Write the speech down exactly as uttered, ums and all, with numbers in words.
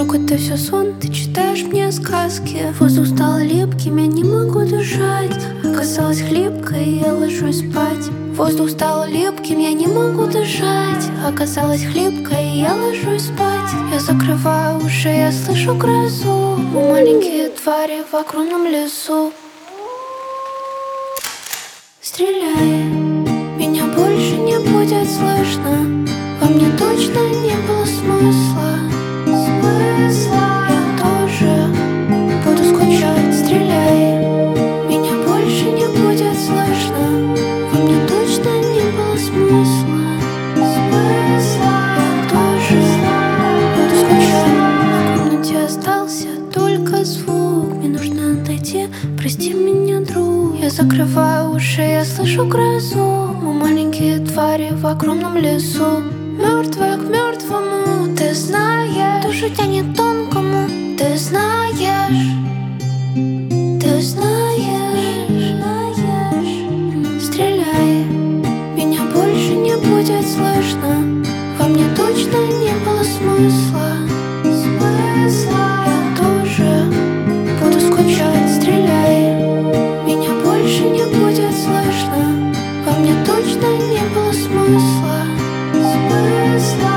какой-то все сон, ты читаешь мне сказки. Воздух стал липким, я не могу дышать. Оказалась хлипкой, я ложусь спать. Воздух стал липким, я не могу дышать. Оказалась хлипкой, я ложусь спать. Я закрываю уши, я слышу грозу. Мы маленькие твари в огромном лесу. Стреляй, меня больше не будет слышно. Во мне точно не было смысла. Смысла. Я тоже буду скучать. Стреляй, меня больше не будет слышно. Во мне точно не было смысла. Смысла. Я тоже буду скучать. В комнате остался только звук. Мне нужно отойти, прости меня, друг. Я закрываю уши, я слышу грозу. Мы маленькие твари в огромном лесу. Мертвая к мертвому, ты знаешь. Душу тянет тонкому, ты знаешь. Ты знаешь, знаешь. Стреляй, меня больше не будет слышно. Во мне точно не было смысла. Смысла. Я тоже буду скучать. Стреляй, меня больше не будет слышно. Во мне точно не было смысла. Смысла.